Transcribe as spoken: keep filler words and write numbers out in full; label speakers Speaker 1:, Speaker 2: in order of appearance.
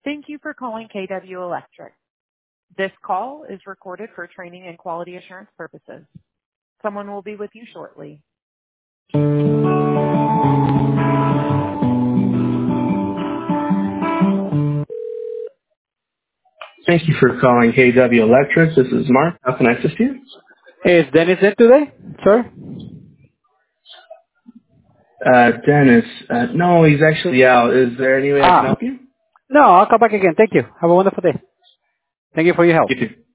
Speaker 1: Thank you for calling K W Electric. This call is recorded for training and quality assurance purposes. Someone will be with you shortly. Thank you for calling K W Electric. This is Mark. How can I assist you?
Speaker 2: Hey, is Dennis in today, sir?
Speaker 1: Uh, Dennis. Uh, no, he's actually out. Is there any way I can
Speaker 2: Ah,
Speaker 1: help you?
Speaker 2: no, I'll come back again. Thank you. Have a wonderful day. Thank you for your help.
Speaker 1: You too.